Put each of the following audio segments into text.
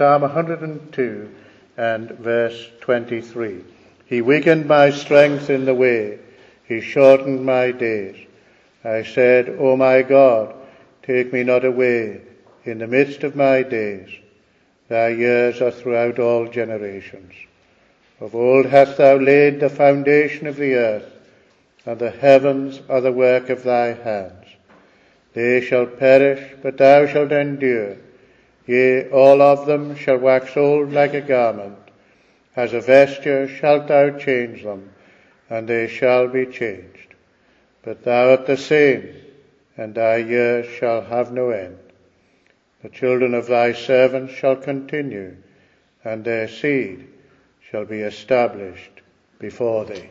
Psalm 102 and verse 23. He weakened my strength in the way. He shortened my days. I said, O my God, take me not away in the midst of my days. Thy years are throughout all generations. Of old hast thou laid the foundation of the earth, and the heavens are the work of thy hands. They shall perish, but thou shalt endure. Yea, all of them shall wax old like a garment. As a vesture shalt thou change them, and they shall be changed. But thou art the same, and thy years shall have no end. The children of thy servants shall continue, and their seed shall be established before thee.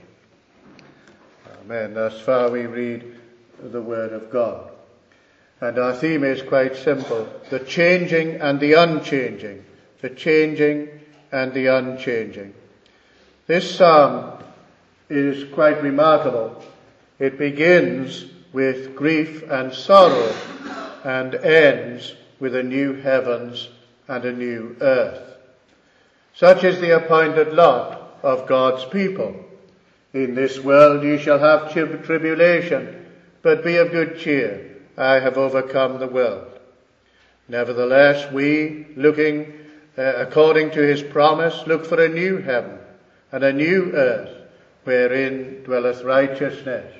Amen. Thus far we read the word of God. And our theme is quite simple: the changing and the unchanging. The changing and the unchanging. This psalm is quite remarkable. It begins with grief and sorrow and ends with a new heavens and a new earth. Such is the appointed lot of God's people. In this world ye shall have tribulation, but be of good cheer. I have overcome the world. Nevertheless, we, looking according to his promise, look for a new heaven and a new earth, wherein dwelleth righteousness.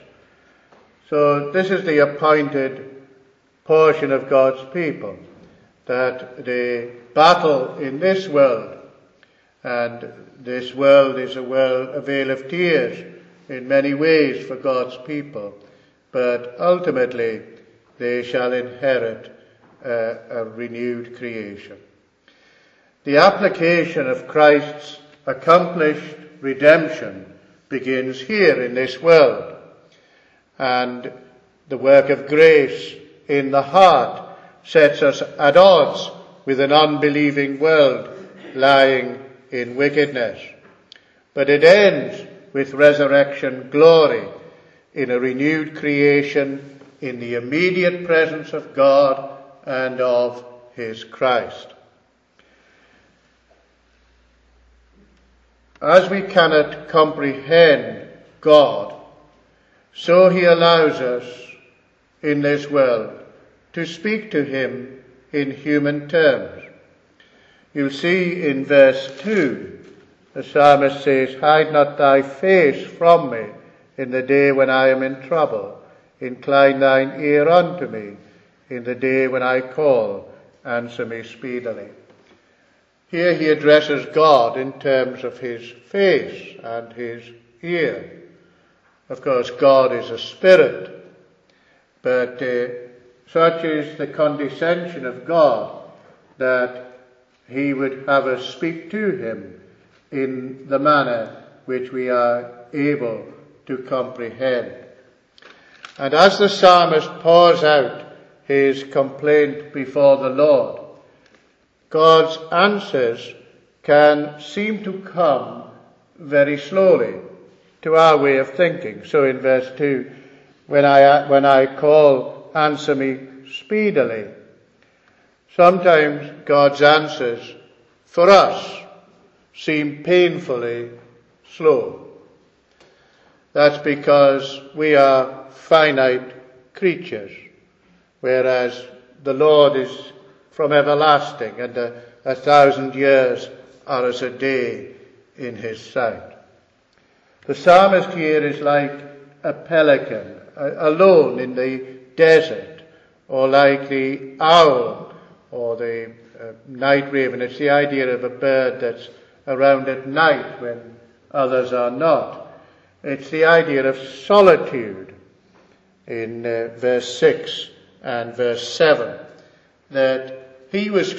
So this is the appointed portion of God's people, that they battle in this world. And this world is a vale of tears in many ways for God's people. But ultimately, they shall inherit a renewed creation. The application of Christ's accomplished redemption begins here in this world. And the work of grace in the heart sets us at odds with an unbelieving world lying in wickedness. But it ends with resurrection glory in a renewed creation in the immediate presence of God and of his Christ. As we cannot comprehend God, so he allows us in this world to speak to him in human terms. You'll see in verse 2, the psalmist says, Hide not thy face from me in the day when I am in trouble. Incline thine ear unto me in the day when I call. Answer me speedily. Here he addresses God in terms of his face and his ear. Of course, God is a spirit, but such is the condescension of God that he would have us speak to him in the manner which we are able to comprehend. And as the psalmist pours out his complaint before the Lord, God's answers can seem to come very slowly to our way of thinking. So in verse 2, when I call, answer me speedily. Sometimes God's answers for us seem painfully slow. That's because we are finite creatures, whereas the Lord is from everlasting, and 1,000 years are as a day in his sight. The psalmist here is like a pelican alone in the desert, or like the owl or the night raven. It's the idea of a bird that's around at night when others are not. It's the idea of solitude in verse 6 and verse 7, that he was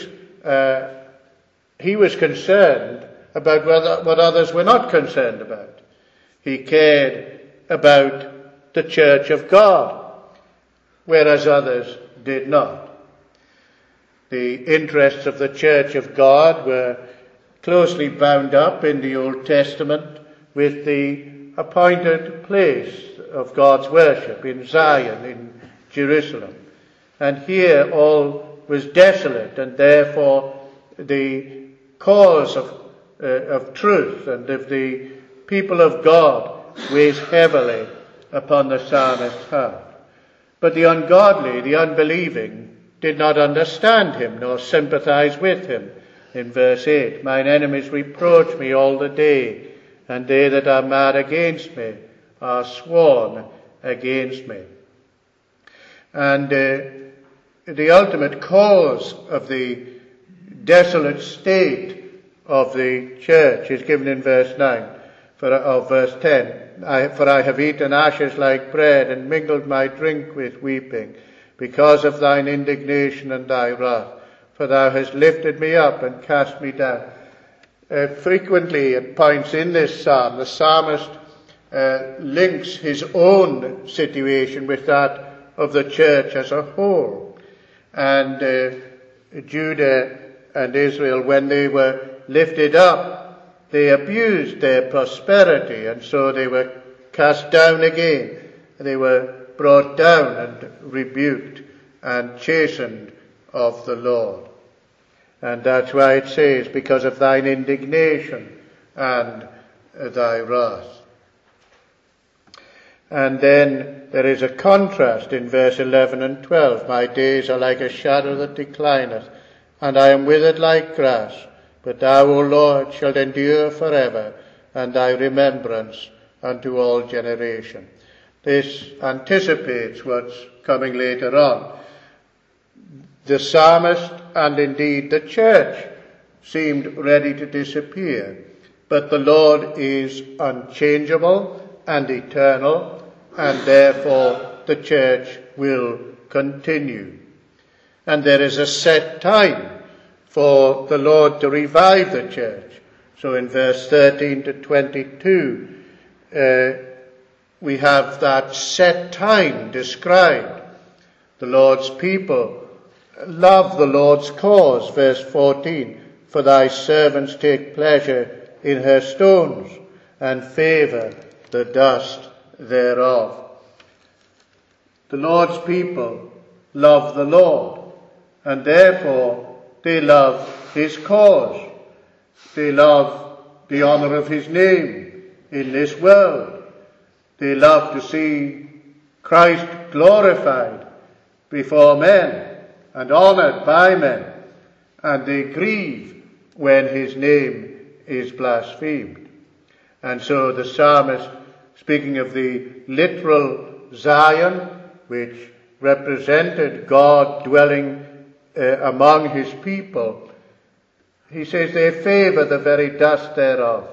concerned about what others were not concerned about. He cared about the church of God, whereas others did not. The interests of the church of God were closely bound up in the Old Testament with the appointed place of God's worship in Zion, in Jerusalem. And here all was desolate, and therefore the cause of truth and of the people of God weighs heavily upon the psalmist's heart. But the ungodly, the unbelieving, did not understand him nor sympathize with him. In verse 8, mine enemies reproach me all the day, and they that are mad against me are sworn against me. And the ultimate cause of the desolate state of the church is given in verse 9, of verse 10. For I have eaten ashes like bread, and mingled my drink with weeping, because of thine indignation and thy wrath. For thou hast lifted me up and cast me down. Frequently at points in this psalm, the psalmist links his own situation with that of the church as a whole. And Judah and Israel, when they were lifted up, they abused their prosperity, and so they were cast down again. They were brought down and rebuked and chastened of the Lord. And that's why it says, because of thine indignation and thy wrath. And then there is a contrast in verse 11 and 12. My days are like a shadow that declineth, and I am withered like grass. But thou, O Lord, shalt endure forever, and thy remembrance unto all generation. This anticipates what's coming later on. The psalmist and indeed the church seemed ready to disappear, but the Lord is unchangeable and eternal, and therefore the church will continue. And there is a set time for the Lord to revive the church. So in verse 13 to 22, we have that set time described. The Lord's people love the Lord's cause, verse 14. For thy servants take pleasure in her stones, and favour the dust thereof. The Lord's people love the Lord, and therefore they love his cause. They love the honour of his name in this world. They love to see Christ glorified before men and honoured by men, and they grieve when his name is blasphemed. And so the psalmist, speaking of the literal Zion, which represented God dwelling among his people, he says they favour the very dust thereof.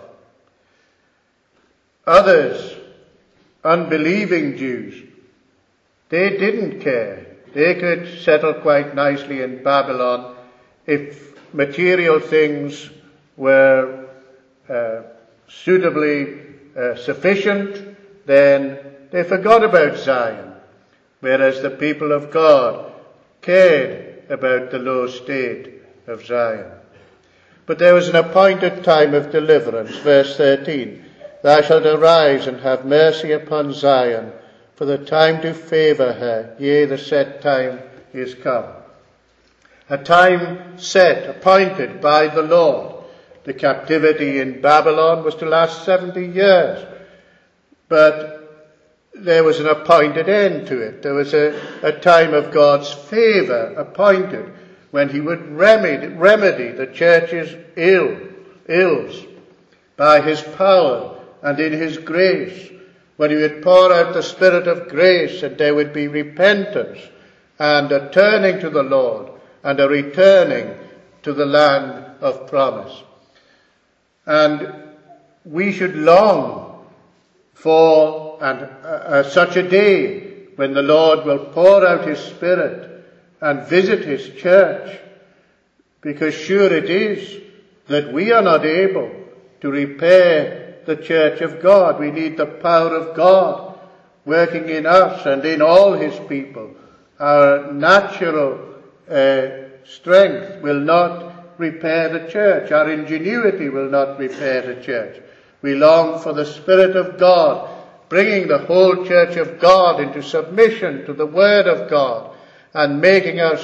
Others, unbelieving Jews, they didn't care. They could settle quite nicely in Babylon if material things were suitably sufficient. Then they forgot about Zion, whereas the people of God cared about the low state of Zion. But there was an appointed time of deliverance, verse 13. Thou shalt arise and have mercy upon Zion, for the time to favour her, yea, the set time is come. A time set, appointed by the Lord. The captivity in Babylon was to last 70 years, but there was an appointed end to it. There was a time of God's favour appointed, when he would remedy the church's ills by his power and in his grace, when he would pour out the Spirit of grace, and there would be repentance and a turning to the Lord and a returning to the land of promise. And we should long for such a day when the Lord will pour out his Spirit and visit his church, because sure it is that we are not able to repair the church of God. We need the power of God working in us and in all his people. Our natural strength will not repair the church. Our ingenuity will not repair the church. We long for the Spirit of God, bringing the whole church of God into submission to the Word of God, and making us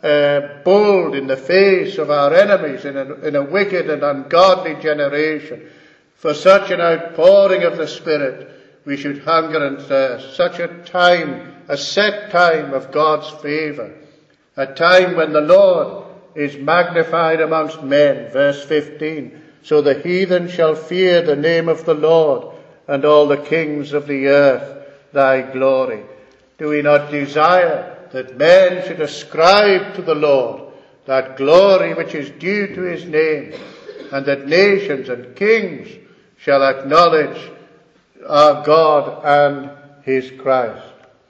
bold in the face of our enemies in a wicked and ungodly generation. For such an outpouring of the Spirit we should hunger and thirst. Such a time, a set time of God's favour. A time when the Lord is magnified amongst men. Verse 15. So the heathen shall fear the name of the Lord, and all the kings of the earth thy glory. Do we not desire that men should ascribe to the Lord that glory which is due to his name, and that nations and kings shall acknowledge our God and his Christ?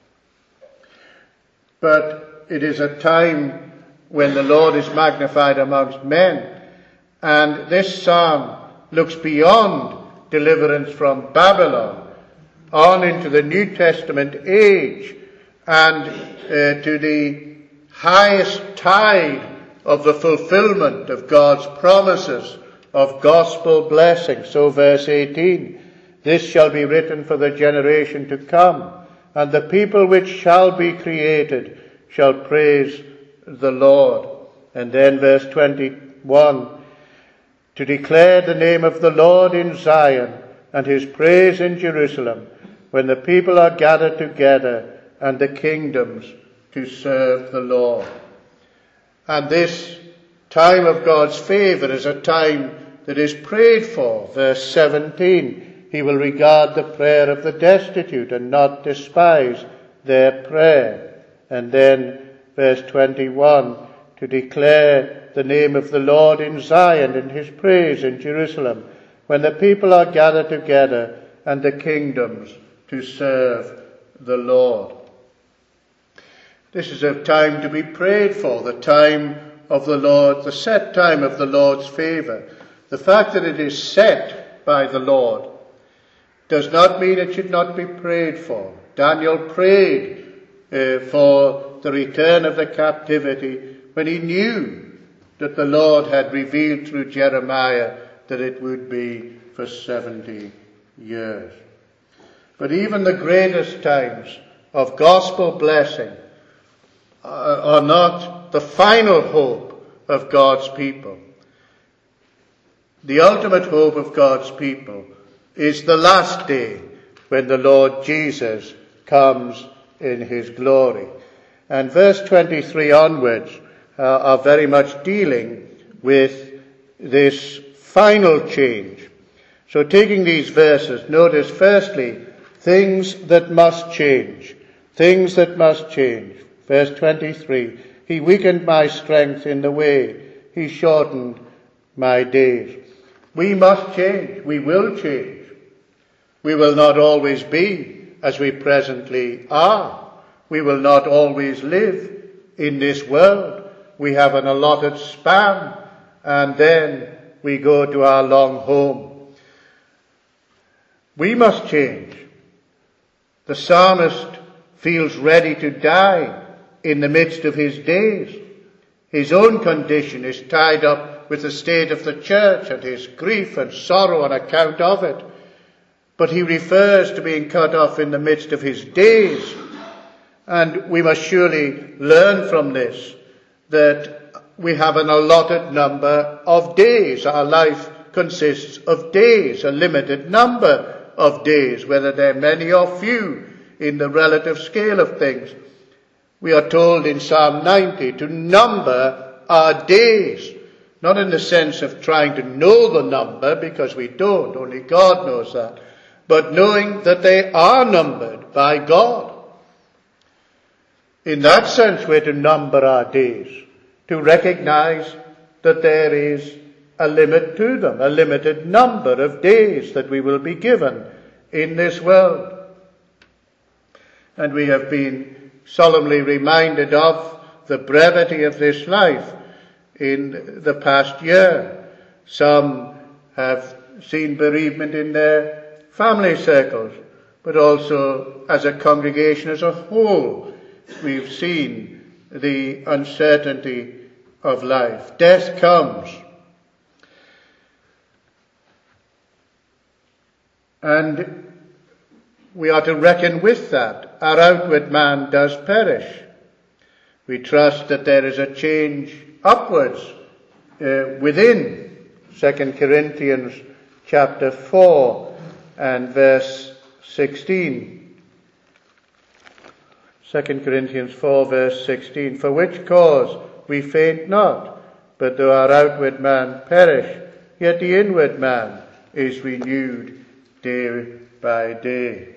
But it is a time when the Lord is magnified amongst men, and this psalm looks beyond deliverance from Babylon on into the New Testament age and to the highest tide of the fulfillment of God's promises of gospel blessing. So verse 18, this shall be written for the generation to come, and the people which shall be created shall praise the Lord. And then verse 21, to declare the name of the Lord in Zion and his praise in Jerusalem, when the people are gathered together and the kingdoms to serve the Lord. And this time of God's favour is a time that is prayed for. Verse 17, he will regard the prayer of the destitute and not despise their prayer. And then verse 21, to declare the name of the Lord in Zion and his praise in Jerusalem, when the people are gathered together and the kingdoms to serve the Lord. This is a time to be prayed for, the time of the Lord, the set time of the Lord's favour. The fact that it is set by the Lord does not mean it should not be prayed for. Daniel prayed for the return of the captivity when he knew that the Lord had revealed through Jeremiah that it would be for 70 years. But even the greatest times of gospel blessing are not the final hope of God's people. The ultimate hope of God's people is the last day when the Lord Jesus comes in his glory. And verse 23 onwards are very much dealing with this final change. So taking these verses, notice firstly, things that must change. Things that must change. Verse 23, he weakened my strength in the way. He shortened my days. We must change. We will change. We will not always be as we presently are. We will not always live in this world. We have an allotted span, and then we go to our long home. We must change. The psalmist feels ready to die in the midst of his days. His own condition is tied up with the state of the church and his grief and sorrow on account of it. But he refers to being cut off in the midst of his days. And we must surely learn from this that we have an allotted number of days. Our life consists of days, a limited number of days, whether they're many or few in the relative scale of things. We are told in Psalm 90 to number our days, not in the sense of trying to know the number, because we don't, only God knows that, but knowing that they are numbered by God. In that sense, we're to number our days, to recognize that there is a limit to them, a limited number of days that we will be given in this world. And we have been solemnly reminded of the brevity of this life in the past year. Some have seen bereavement in their family circles, but also as a congregation as a whole, we've seen the uncertainty of life. Death comes. And we are to reckon with that. Our outward man does perish. We trust that there is a change upwards within. 2 Corinthians chapter 4 and verse 16. 2 Corinthians 4 verse 16. For which cause we faint not, but though our outward man perish, yet the inward man is renewed day by day.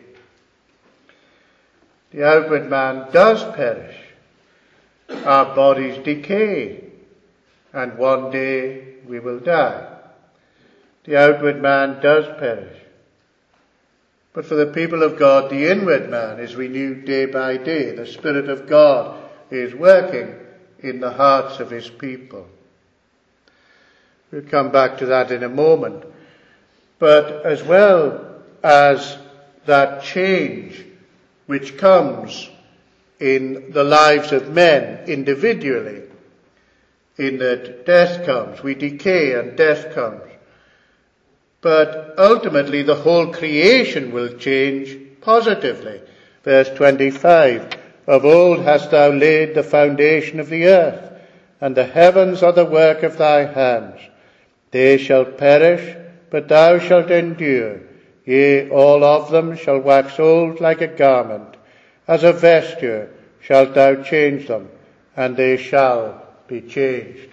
The outward man does perish. Our bodies decay, and one day we will die. The outward man does perish. But for the people of God, the inward man is renewed day by day. The Spirit of God is working in the hearts of his people. We'll come back to that in a moment. But as well as that change which comes in the lives of men individually, in that death comes, we decay and death comes. But ultimately the whole creation will change positively. Verse 25, of old hast thou laid the foundation of the earth, and the heavens are the work of thy hands. They shall perish, but thou shalt endure. Yea, all of them shall wax old like a garment. As a vesture shalt thou change them, and they shall be changed.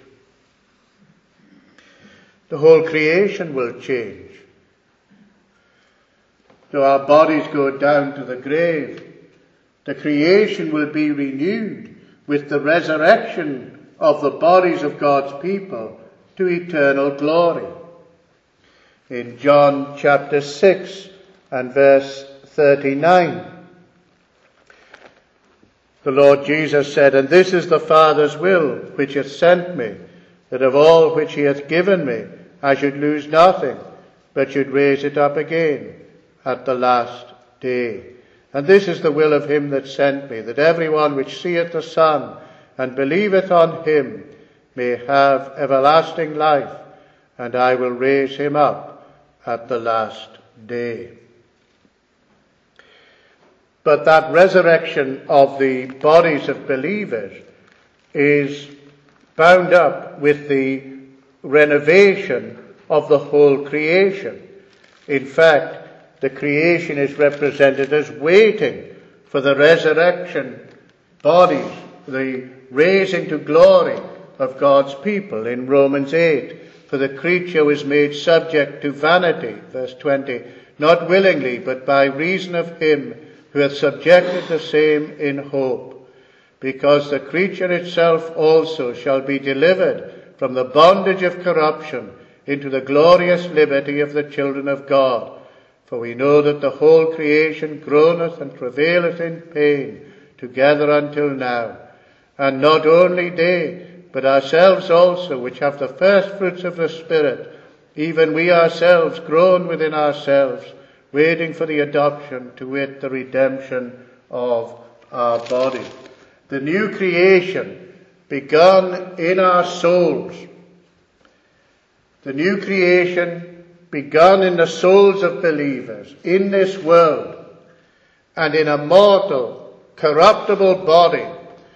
The whole creation will change. Though our bodies go down to the grave, the creation will be renewed with the resurrection of the bodies of God's people to eternal glory. In John chapter 6 and verse 39, the Lord Jesus said, And this is the Father's will which hath sent me, that of all which he hath given me I should lose nothing, but should raise it up again at the last day. And this is the will of him that sent me, that every one which seeth the Son and believeth on him may have everlasting life, and I will raise him up at the last day. But that resurrection of the bodies of believers is bound up with the renovation of the whole creation. In fact, the creation is represented as waiting for the resurrection bodies, the raising to glory of God's people in Romans 8. For the creature was made subject to vanity, verse 20, not willingly, but by reason of him who hath subjected the same in hope, because the creature itself also shall be delivered from the bondage of corruption into the glorious liberty of the children of God. For we know that the whole creation groaneth and travaileth in pain together until now. And not only they, but ourselves also, which have the first fruits of the Spirit, even we ourselves groan within ourselves, waiting for the adoption, to wit, the redemption of our body. The new creation begun in our souls. The new creation begun in the souls of believers in this world, and in a mortal, corruptible body,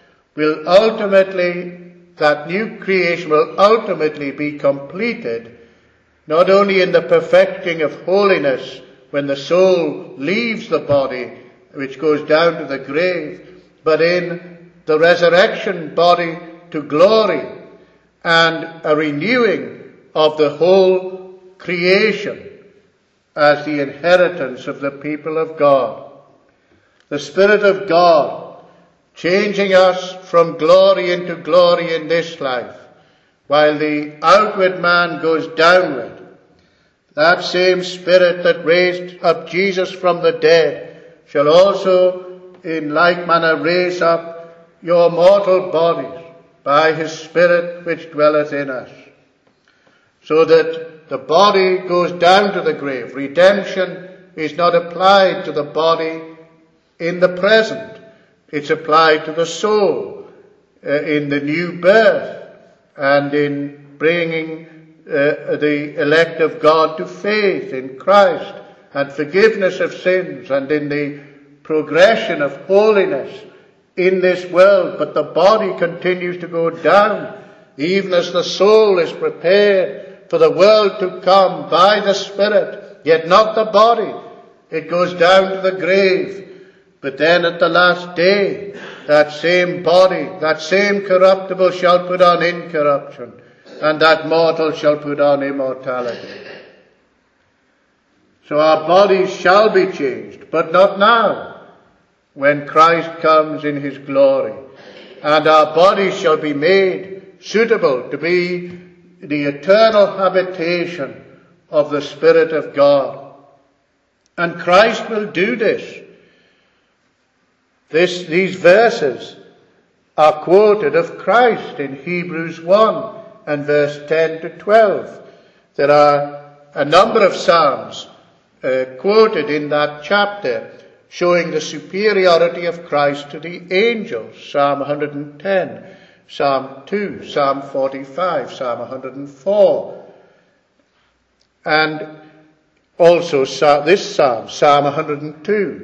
that new creation will ultimately be completed, not only in the perfecting of holiness when the soul leaves the body, which goes down to the grave, but in the resurrection body to glory, and a renewing of the whole creation as the inheritance of the people of God. The Spirit of God changing us from glory into glory in this life, while the outward man goes downward. That same Spirit that raised up Jesus from the dead shall also in like manner raise up your mortal bodies by his Spirit which dwelleth in us, so that the body goes down to the grave. Redemption is not applied to the body in the present. It's applied to the soul in the new birth and in bringing the elect of God to faith in Christ and forgiveness of sins, and in the progression of holiness in this world, but the body continues to go down, even as the soul is prepared for the world to come by the Spirit, yet not the body. It goes down to the grave. But then at the last day, that same body, that same corruptible shall put on incorruption, and that mortal shall put on immortality. So our bodies shall be changed, but not now, when Christ comes in his glory, and our bodies shall be made suitable to be the eternal habitation of the Spirit of God. And Christ will do this. These verses are quoted of Christ in Hebrews 1 and verse 10 to 12. There are a number of psalms quoted in that chapter showing the superiority of Christ to the angels. Psalm 110, Psalm 2, Psalm 45, Psalm 104. And also this psalm, Psalm 102.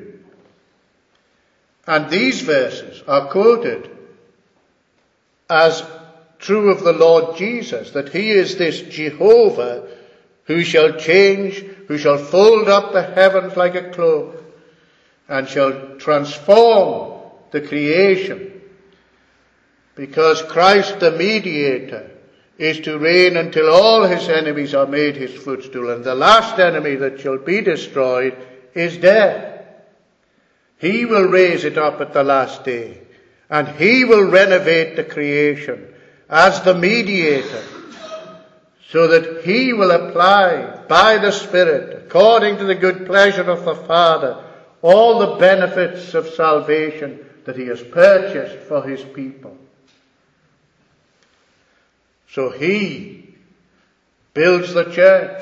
And these verses are quoted as true of the Lord Jesus, that he is this Jehovah who shall change, who shall fold up the heavens like a cloak, and shall transform the creation. Because Christ the mediator is to reign until all his enemies are made his footstool, and the last enemy that shall be destroyed is death. He will raise it up at the last day, and he will renovate the creation as the mediator, so that he will apply by the Spirit, according to the good pleasure of the Father, all the benefits of salvation that he has purchased for his people. So he builds the church.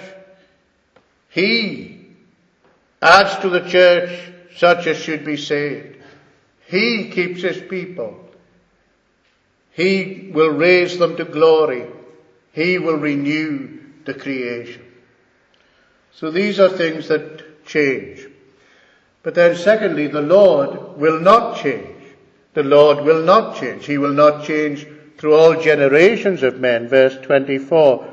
He adds to the church such as should be saved. He keeps his people. He will raise them to glory. He will renew the creation. So these are things that change. But then secondly, the Lord will not change. The Lord will not change. He will not change through all generations of men. Verse 24,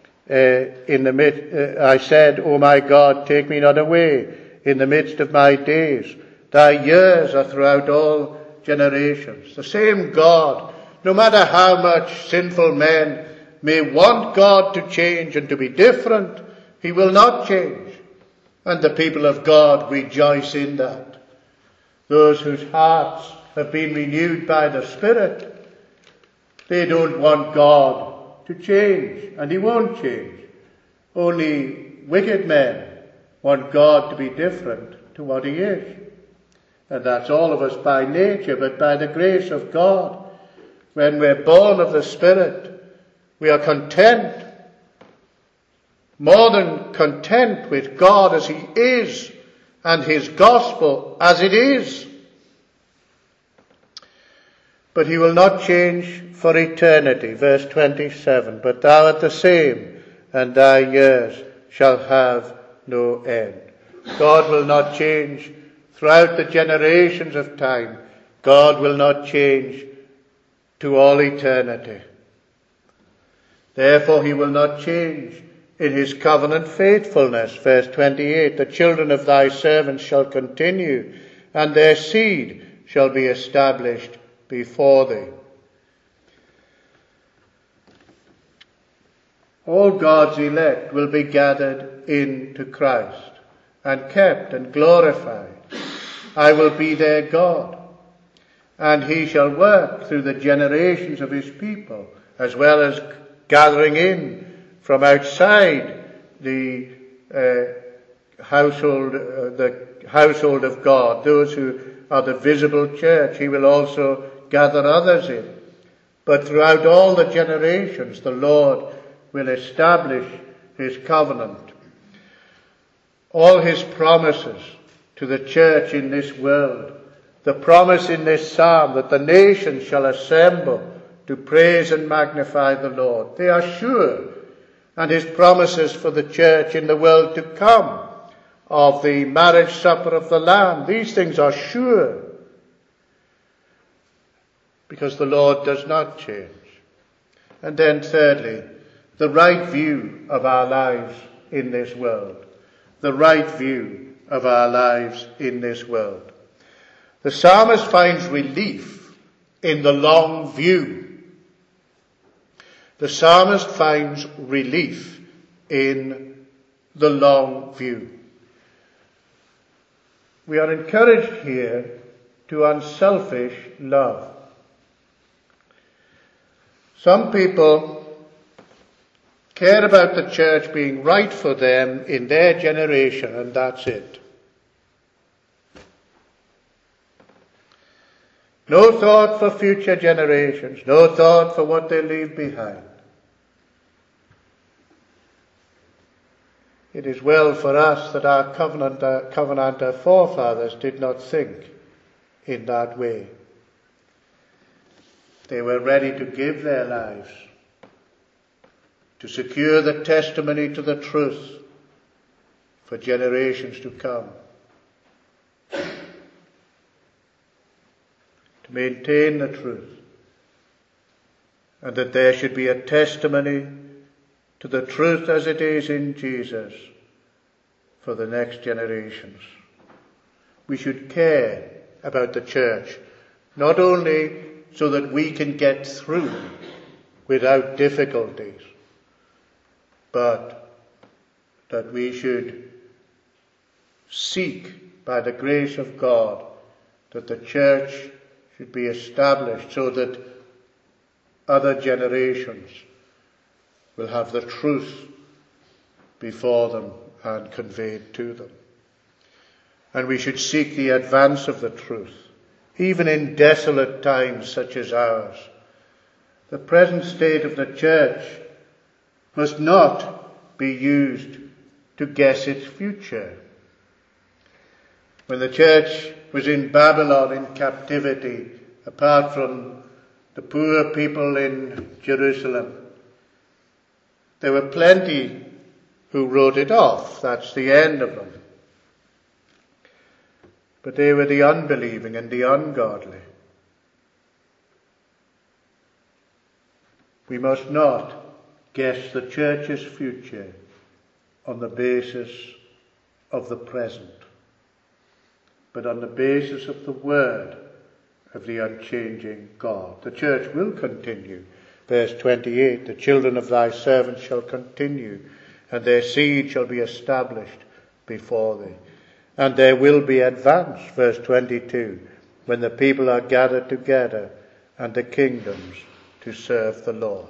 I said, O my God, take me not away in the midst of my days. Thy years are throughout all generations. The same God, no matter how much sinful men may want God to change and to be different, he will not change. And the people of God rejoice in that. Those whose hearts have been renewed by the Spirit, they don't want God to change, and he won't change. Only wicked men want God to be different to what he is. And that's all of us by nature, but by the grace of God, when we're born of the Spirit, we are content, more than content with God as he is, and his gospel as it is. But he will not change for eternity. Verse 27, but thou art the same, and thy years shall have no end. God will not change throughout the generations of time. God will not change to all eternity. Therefore he will not change in his covenant faithfulness. Verse 28, the children of thy servants shall continue, and their seed shall be established before thee. All God's elect will be gathered into Christ and kept and glorified. I will be their God, and he shall work through the generations of his people, as well as gathering in from outside the household of God, those who are the visible church. He will also gather others in. But throughout all the generations, the Lord will establish his covenant. All his promises to the church in this world, the promise in this psalm that the nations shall assemble to praise and magnify the Lord, they are sure. And his promises for the church in the world to come, of the marriage supper of the Lamb, these things are sure. because the Lord does not change. And then thirdly, the right view of our lives in this world. The right view of our lives in this world. The psalmist finds relief in the long view. The psalmist finds relief in the long view. We are encouraged here to unselfish love. Some people care about the church being right for them in their generation, and that's it. No thought for future generations, no thought for what they leave behind. It is well for us that our covenanter forefathers did not think in that way. They were ready to give their lives to secure the testimony to the truth for generations to come, to maintain the truth, and that there should be a testimony to the truth as it is in Jesus for the next generations. We should care about the church, not only so that we can get through without difficulties, but that we should seek, by the grace of God, that the church should be established so that other generations will have the truth before them and conveyed to them. And we should seek the advance of the truth, even in desolate times such as ours. The present state of the church must not be used to guess its future. When the church was in Babylon in captivity, apart from the poor people in Jerusalem, there were plenty who wrote it off. That's the end of them. But they were the unbelieving and the ungodly. We must not guess the church's future on the basis of the present, but on the basis of the word of the unchanging God. The church will continue. Verse 28, the children of thy servants shall continue, and their seed shall be established before thee. And there will be advance, verse 22, when the people are gathered together and the kingdoms to serve the Lord.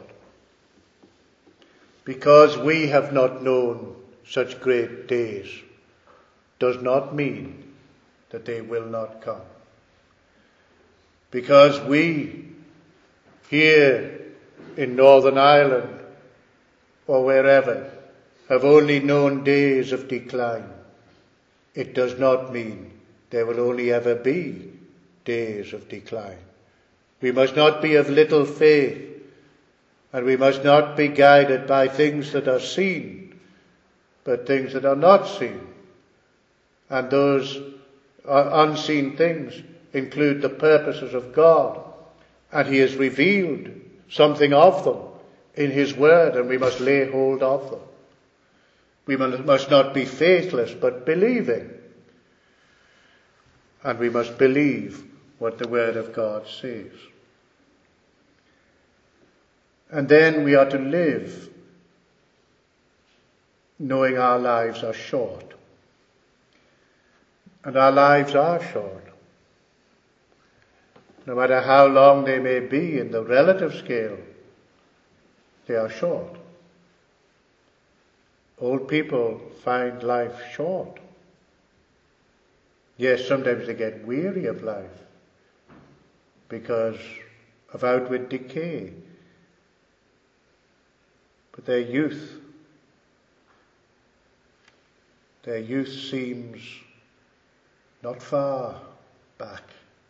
Because we have not known such great days does not mean that they will not come. Because we here in Northern Ireland or wherever have only known days of decline, it does not mean there will only ever be days of decline. We must not be of little faith, and we must not be guided by things that are seen, but things that are not seen. And those unseen things include the purposes of God, and he has revealed something of them in his word, and we must lay hold of them. We must not be faithless, but believing. And we must believe what the word of God says. And then we are to live knowing our lives are short. And our lives are short. No matter how long they may be in the relative scale, they are short. Old people find life short. Yes, sometimes they get weary of life because of outward decay. But their youth seems not far back.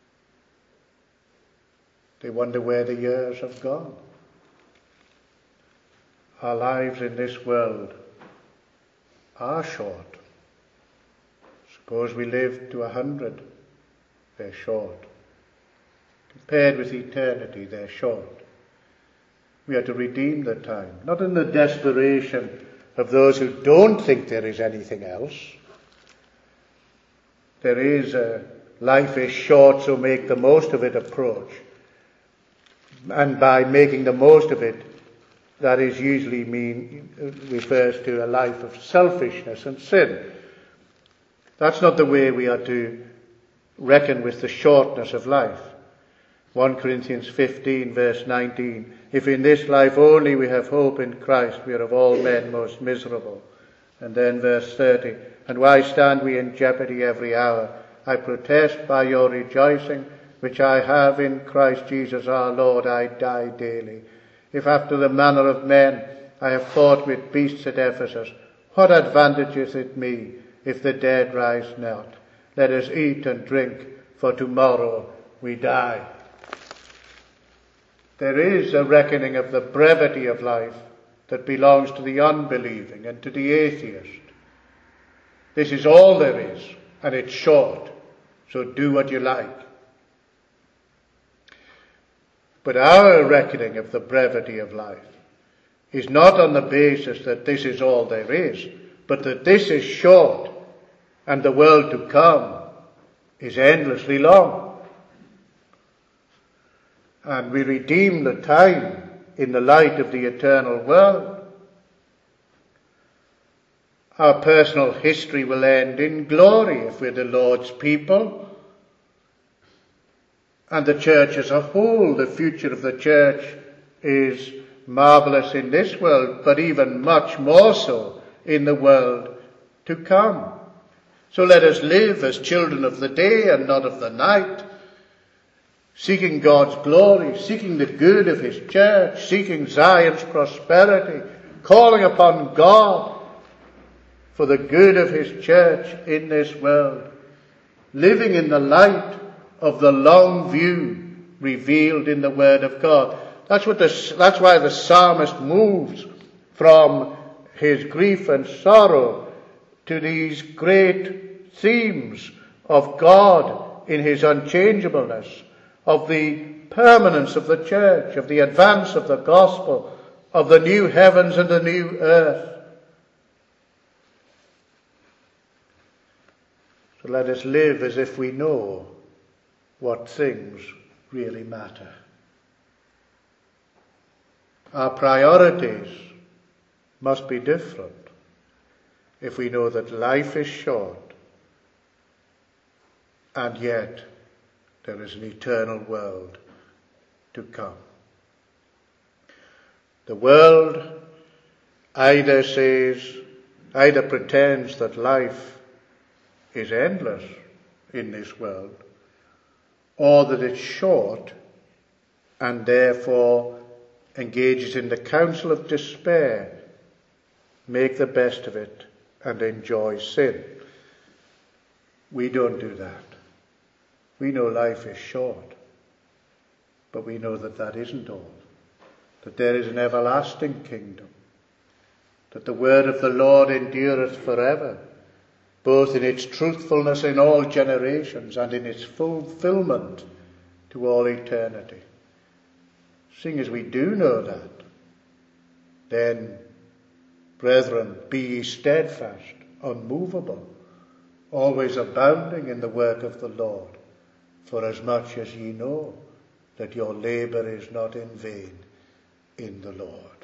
They wonder where the years have gone. Our lives in this world are short. Suppose we live to 100, they're short. Compared with eternity, they're short. We are to redeem the time, not in the desperation of those who don't think there is anything else. There is a life is short, so make the most of it approach. And by making the most of it, that is usually refers to a life of selfishness and sin. That's not the way we are to reckon with the shortness of life. 1 Corinthians 15 verse 19, if in this life only we have hope in Christ, we are of all men most miserable. And then verse 30, and why stand we in jeopardy every hour? I protest by your rejoicing, which I have in Christ Jesus our Lord, I die daily. If after the manner of men I have fought with beasts at Ephesus, what advantage is it me if the dead rise not? Let us eat and drink, for tomorrow we die. There is a reckoning of the brevity of life that belongs to the unbelieving and to the atheist. This is all there is, and it's short, so do what you like. But our reckoning of the brevity of life is not on the basis that this is all there is, but that this is short and the world to come is endlessly long. And we redeem the time in the light of the eternal world. Our personal history will end in glory if we're the Lord's people. And the church as a whole, the future of the church is marvelous in this world, but even much more so in the world to come. So let us live as children of the day and not of the night, seeking God's glory, seeking the good of his church, seeking Zion's prosperity, calling upon God for the good of his church in this world, living in the light of the long view revealed in the Word of God. That's why the psalmist moves from his grief and sorrow to these great themes of God in his unchangeableness, of the permanence of the church, of the advance of the gospel, of the new heavens and the new earth. So let us live as if we know what things really matter. Our priorities must be different if we know that life is short and yet there is an eternal world to come. The world either pretends that life is endless in this world, or that it's short and therefore engages in the counsel of despair, make the best of it and enjoy sin. We don't do that. We know life is short, but we know that that isn't all, that there is an everlasting kingdom, that the word of the Lord endureth forever, both in its truthfulness in all generations and in its fulfillment to all eternity. Seeing as we do know that, then, brethren, be ye steadfast, unmovable, always abounding in the work of the Lord, for as much as ye know that your labour is not in vain in the Lord.